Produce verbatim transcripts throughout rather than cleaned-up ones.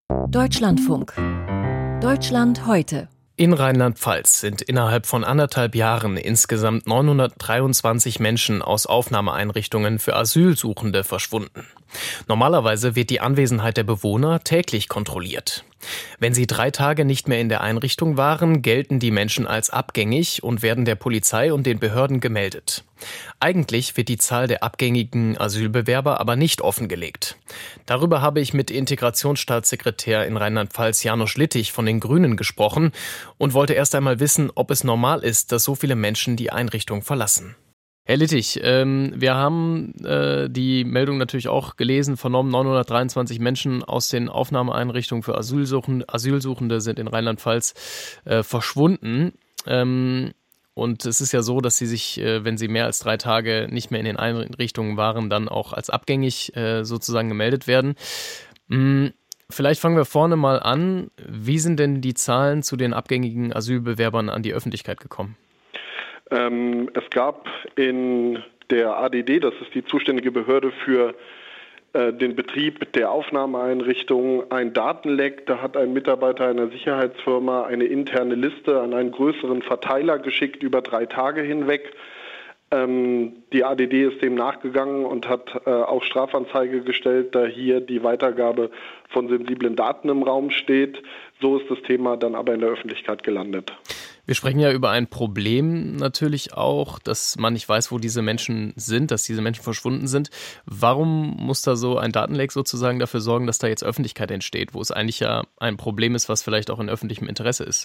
Deutschlandfunk. Deutschland heute. In Rheinland-Pfalz sind innerhalb von anderthalb Jahren insgesamt neunhundertdreiundzwanzig Menschen aus Aufnahmeeinrichtungen für Asylsuchende verschwunden. Normalerweise wird die Anwesenheit der Bewohner täglich kontrolliert. Wenn sie drei Tage nicht mehr in der Einrichtung waren, gelten die Menschen als abgängig und werden der Polizei und den Behörden gemeldet. Eigentlich wird die Zahl der abgängigen Asylbewerber aber nicht offengelegt. Darüber habe ich mit Integrationsstaatssekretär in Rheinland-Pfalz Janusz Littich von den Grünen gesprochen und wollte erst einmal wissen, ob es normal ist, dass so viele Menschen die Einrichtung verlassen. Herr Littich, ähm, wir haben äh, die Meldung natürlich auch gelesen, vernommen, neunhundertdreiundzwanzig Menschen aus den Aufnahmeeinrichtungen für Asylsuchende, Asylsuchende sind in Rheinland-Pfalz äh, verschwunden. Ähm, und es ist ja so, dass sie sich, äh, wenn sie mehr als drei Tage nicht mehr in den Einrichtungen waren, dann auch als abgängig äh, sozusagen gemeldet werden. Hm, vielleicht fangen wir vorne mal an. Wie sind denn die Zahlen zu den abgängigen Asylbewerbern an die Öffentlichkeit gekommen? Ähm, es gab in der A D D, das ist die zuständige Behörde für äh, den Betrieb der Aufnahmeeinrichtungen, ein Datenleck. Da hat ein Mitarbeiter einer Sicherheitsfirma eine interne Liste an einen größeren Verteiler geschickt über drei Tage hinweg. Ähm, die A D D ist dem nachgegangen und hat äh, auch Strafanzeige gestellt, da hier die Weitergabe von sensiblen Daten im Raum steht. So ist das Thema dann aber in der Öffentlichkeit gelandet. Wir sprechen ja über ein Problem natürlich auch, dass man nicht weiß, wo diese Menschen sind, dass diese Menschen verschwunden sind. Warum muss da so ein Datenleck sozusagen dafür sorgen, dass da jetzt Öffentlichkeit entsteht, wo es eigentlich ja ein Problem ist, was vielleicht auch in öffentlichem Interesse ist?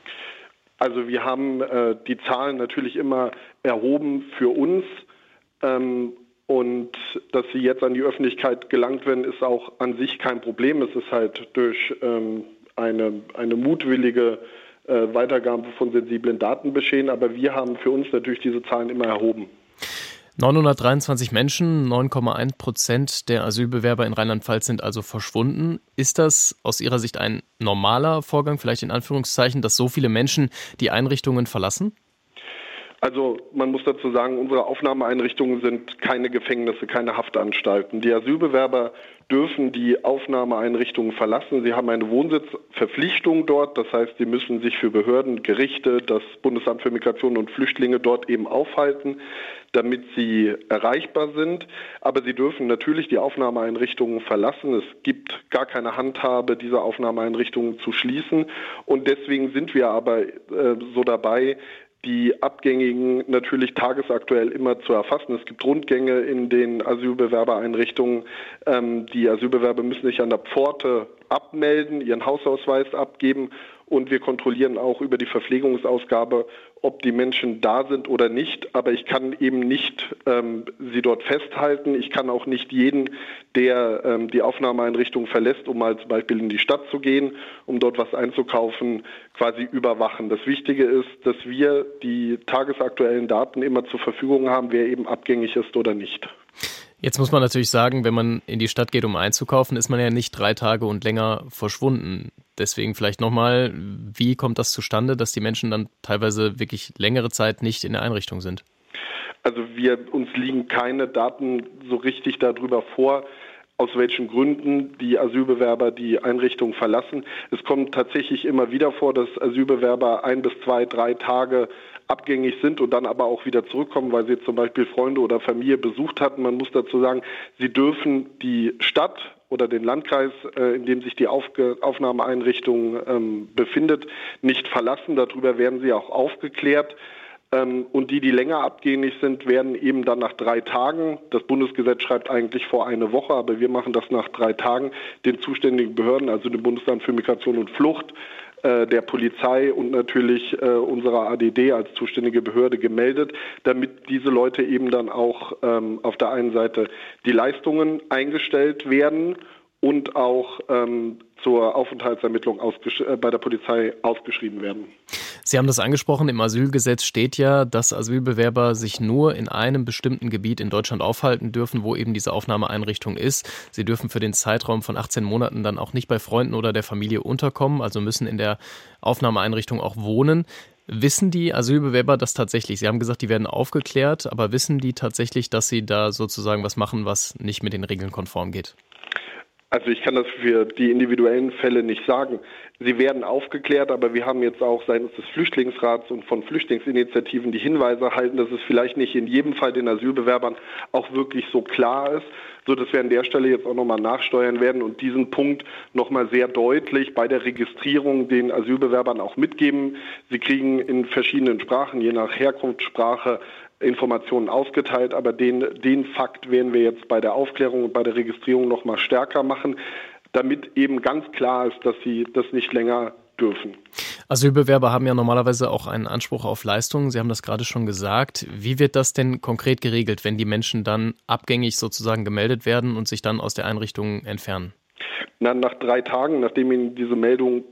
Also wir haben äh, die Zahlen natürlich immer erhoben für uns ähm, und dass sie jetzt an die Öffentlichkeit gelangt werden, ist auch an sich kein Problem. Es ist halt durch ähm, eine, eine mutwillige äh, Weitergabe von sensiblen Daten geschehen, aber wir haben für uns natürlich diese Zahlen immer erhoben. neunhundertdreiundzwanzig Menschen, neun Komma eins Prozent der Asylbewerber in Rheinland-Pfalz sind also verschwunden. Ist das aus Ihrer Sicht ein normaler Vorgang, vielleicht in Anführungszeichen, dass so viele Menschen die Einrichtungen verlassen? Also man muss dazu sagen, unsere Aufnahmeeinrichtungen sind keine Gefängnisse, keine Haftanstalten. Die Asylbewerber dürfen die Aufnahmeeinrichtungen verlassen. Sie haben eine Wohnsitzverpflichtung dort. Das heißt, sie müssen sich für Behörden, Gerichte, das Bundesamt für Migration und Flüchtlinge dort eben aufhalten, damit sie erreichbar sind. Aber sie dürfen natürlich die Aufnahmeeinrichtungen verlassen. Es gibt gar keine Handhabe, diese Aufnahmeeinrichtungen zu schließen. Und deswegen sind wir aber äh, so dabei, die Abgängigen natürlich tagesaktuell immer zu erfassen. Es gibt Rundgänge in den Asylbewerbereinrichtungen. Ähm, die Asylbewerber müssen sich an der Pforte abmelden, ihren Hausausweis abgeben und wir kontrollieren auch über die Verpflegungsausgabe, ob die Menschen da sind oder nicht. Aber ich kann eben nicht ähm, sie dort festhalten. Ich kann auch nicht jeden, der ähm, die Aufnahmeeinrichtung verlässt, um mal zum Beispiel in die Stadt zu gehen, um dort was einzukaufen, quasi überwachen. Das Wichtige ist, dass wir die tagesaktuellen Daten immer zur Verfügung haben, wer eben abgängig ist oder nicht. Jetzt muss man natürlich sagen, wenn man in die Stadt geht, um einzukaufen, ist man ja nicht drei Tage und länger verschwunden. Deswegen vielleicht nochmal, wie kommt das zustande, dass die Menschen dann teilweise wirklich längere Zeit nicht in der Einrichtung sind? Also wir, uns liegen keine Daten so richtig darüber vor, aus welchen Gründen die Asylbewerber die Einrichtung verlassen. Es kommt tatsächlich immer wieder vor, dass Asylbewerber ein bis zwei, drei Tage abgängig sind und dann aber auch wieder zurückkommen, weil sie zum Beispiel Freunde oder Familie besucht hatten. Man muss dazu sagen, sie dürfen die Stadt oder den Landkreis, äh, in dem sich die Aufge- Aufnahmeeinrichtung ähm, befindet, nicht verlassen. Darüber werden sie auch aufgeklärt. Ähm, und die, die länger abgängig sind, werden eben dann nach drei Tagen, das Bundesgesetz schreibt eigentlich vor eine Woche, aber wir machen das nach drei Tagen, den zuständigen Behörden, also dem Bundesamt für Migration und Flucht, der Polizei und natürlich äh, unserer A D D als zuständige Behörde gemeldet, damit diese Leute eben dann auch ähm, auf der einen Seite die Leistungen eingestellt werden und auch ähm, zur Aufenthaltsermittlung ausgesch- äh, bei der Polizei ausgeschrieben werden. Sie haben das angesprochen, im Asylgesetz steht ja, dass Asylbewerber sich nur in einem bestimmten Gebiet in Deutschland aufhalten dürfen, wo eben diese Aufnahmeeinrichtung ist. Sie dürfen für den Zeitraum von achtzehn Monaten dann auch nicht bei Freunden oder der Familie unterkommen, also müssen in der Aufnahmeeinrichtung auch wohnen. Wissen die Asylbewerber das tatsächlich? Sie haben gesagt, die werden aufgeklärt, aber wissen die tatsächlich, dass sie da sozusagen was machen, was nicht mit den Regeln konform geht? Also ich kann das für die individuellen Fälle nicht sagen. Sie werden aufgeklärt, aber wir haben jetzt auch seitens des Flüchtlingsrats und von Flüchtlingsinitiativen die Hinweise erhalten, dass es vielleicht nicht in jedem Fall den Asylbewerbern auch wirklich so klar ist, sodass wir an der Stelle jetzt auch nochmal nachsteuern werden und diesen Punkt nochmal sehr deutlich bei der Registrierung den Asylbewerbern auch mitgeben. Sie kriegen in verschiedenen Sprachen, je nach Herkunftssprache, Informationen ausgeteilt, aber den, den Fakt werden wir jetzt bei der Aufklärung und bei der Registrierung noch mal stärker machen, damit eben ganz klar ist, dass sie das nicht länger dürfen. Asylbewerber haben ja normalerweise auch einen Anspruch auf Leistungen. Sie haben das gerade schon gesagt. Wie wird das denn konkret geregelt, wenn die Menschen dann abgängig sozusagen gemeldet werden und sich dann aus der Einrichtung entfernen? Na, nach drei Tagen, nachdem ihnen diese Meldung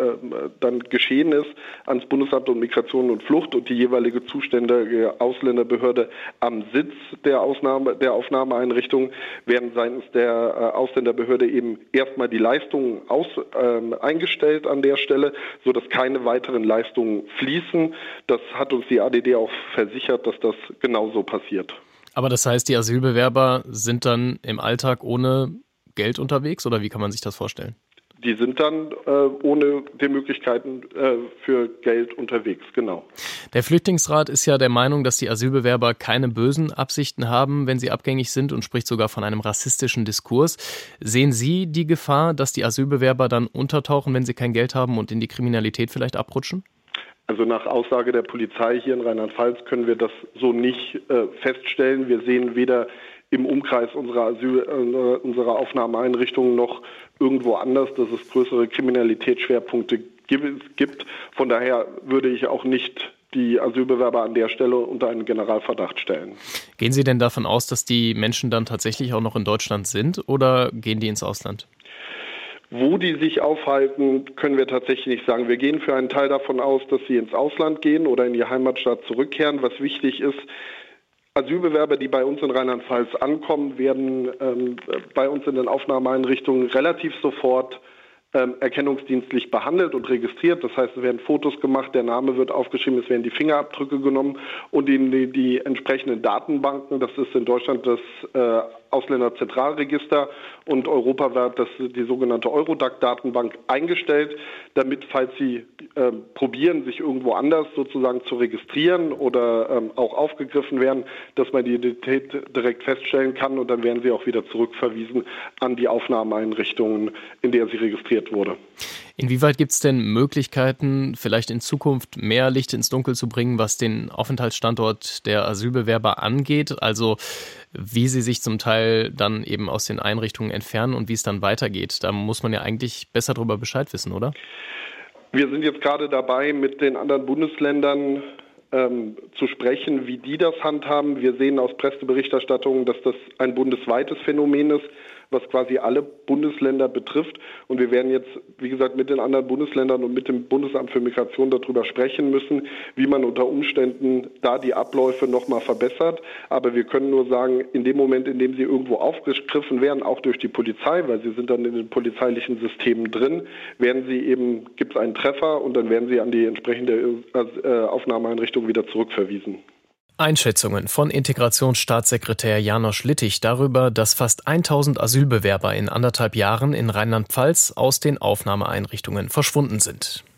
dann geschehen ist, ans Bundesamt für Migration und Flucht und die jeweilige zuständige Ausländerbehörde am Sitz der, Ausnahme, der Aufnahmeeinrichtung, werden seitens der Ausländerbehörde eben erstmal die Leistungen aus, äh, eingestellt an der Stelle, sodass keine weiteren Leistungen fließen. Das hat uns die A D D auch versichert, dass das genauso passiert. Aber das heißt, die Asylbewerber sind dann im Alltag ohne Geld unterwegs, oder wie kann man sich das vorstellen? Die sind dann äh, ohne die Möglichkeiten äh, für Geld unterwegs, genau. Der Flüchtlingsrat ist ja der Meinung, dass die Asylbewerber keine bösen Absichten haben, wenn sie abgängig sind, und spricht sogar von einem rassistischen Diskurs. Sehen Sie die Gefahr, dass die Asylbewerber dann untertauchen, wenn sie kein Geld haben und in die Kriminalität vielleicht abrutschen? Also nach Aussage der Polizei hier in Rheinland-Pfalz können wir das so nicht äh, feststellen. Wir sehen weder im Umkreis unserer Asyl, äh, unserer Aufnahmeeinrichtungen noch irgendwo anders, dass es größere Kriminalitätsschwerpunkte gibt. Von daher würde ich auch nicht die Asylbewerber an der Stelle unter einen Generalverdacht stellen. Gehen Sie denn davon aus, dass die Menschen dann tatsächlich auch noch in Deutschland sind, oder gehen die ins Ausland? Wo die sich aufhalten, können wir tatsächlich nicht sagen. Wir gehen für einen Teil davon aus, dass sie ins Ausland gehen oder in die Heimatstadt zurückkehren. Was wichtig ist, Asylbewerber, die bei uns in Rheinland-Pfalz ankommen, werden ähm, bei uns in den Aufnahmeeinrichtungen relativ sofort ähm, erkennungsdienstlich behandelt und registriert. Das heißt, es werden Fotos gemacht, der Name wird aufgeschrieben, es werden die Fingerabdrücke genommen und in die, die entsprechenden Datenbanken, das ist in Deutschland das äh, Ausländerzentralregister und europaweit das, die sogenannte Eurodac-Datenbank eingestellt, damit, falls Sie äh, probieren, sich irgendwo anders sozusagen zu registrieren oder ähm, auch aufgegriffen werden, dass man die Identität direkt feststellen kann, und dann werden Sie auch wieder zurückverwiesen an die Aufnahmeeinrichtungen, in der Sie registriert wurde. Inwieweit gibt es denn Möglichkeiten, vielleicht in Zukunft mehr Licht ins Dunkel zu bringen, was den Aufenthaltsstandort der Asylbewerber angeht? Also wie sie sich zum Teil dann eben aus den Einrichtungen entfernen und wie es dann weitergeht. Da muss man ja eigentlich besser darüber Bescheid wissen, oder? Wir sind jetzt gerade dabei, mit den anderen Bundesländern ähm, zu sprechen, wie die das handhaben. Wir sehen aus Presseberichterstattungen, dass das ein bundesweites Phänomen ist, was quasi alle Bundesländer betrifft. Und wir werden jetzt, wie gesagt, mit den anderen Bundesländern und mit dem Bundesamt für Migration darüber sprechen müssen, wie man unter Umständen da die Abläufe nochmal verbessert. Aber wir können nur sagen, in dem Moment, in dem sie irgendwo aufgegriffen werden, auch durch die Polizei, weil sie sind dann in den polizeilichen Systemen drin, werden sie eben, gibt es einen Treffer und dann werden sie an die entsprechende Aufnahmeeinrichtung wieder zurückverwiesen. Einschätzungen von Integrationsstaatssekretär Janosch Littich darüber, dass fast tausend Asylbewerber in anderthalb Jahren in Rheinland-Pfalz aus den Aufnahmeeinrichtungen verschwunden sind.